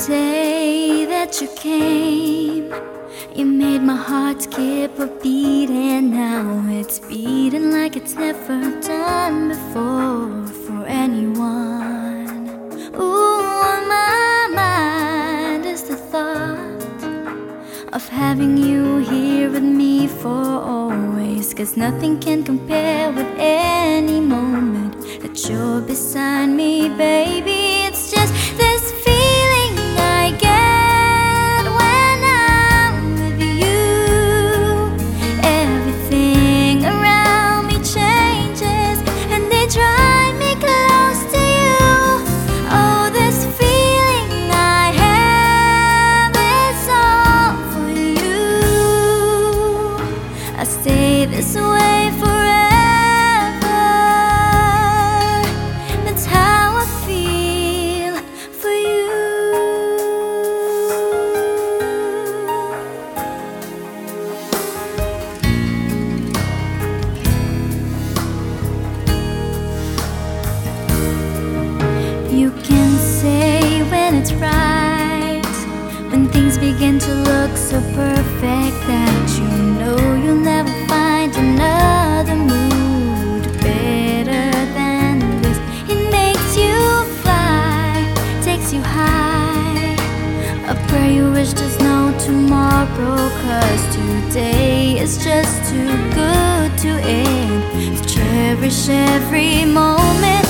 day that you came, you made my heart skip a beat, and now it's beating like it's never done before for anyone. Ooh, on my mind is the thought of having you here with me for always, 'cause nothing can compare with any moment that you're beside me, baby. It's just this feeling I get when I'm with you. Everything around me changes and they drive me close to you. Oh, this feeling I have is all for you. I stay this way forever. That's how I feel for you. You can say when it's right, when things begin to look so perfect that you know you'll never find another mood better than this. It makes you fly, takes you high. I pray you wish there's no tomorrow, 'cause today is just too good to end. So cherish every moment.